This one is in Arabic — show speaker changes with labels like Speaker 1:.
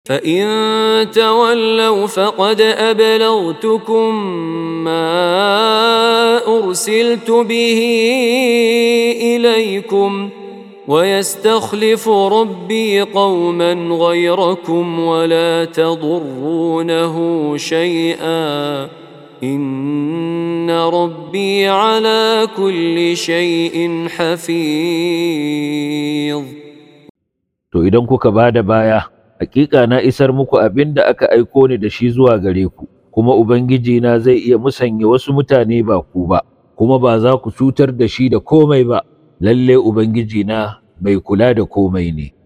Speaker 1: فإن تولوا فقد أبلغتكم ما أرسلت به إليكم ويستخلف ربي قوما غيركم ولا تضرونه شيئا إن ربي على كل شيء حفيظ.
Speaker 2: To idan kuka ba da baya, hakika na isar muku abin da aka aiko ni da shi zuwa gare ku, kuma Ubangijina zai iya musanya wasu mutane ba ku ba, kuma ba za ku cutar da shi da komai ba, lalle Ubangijina mai kula da komai ne.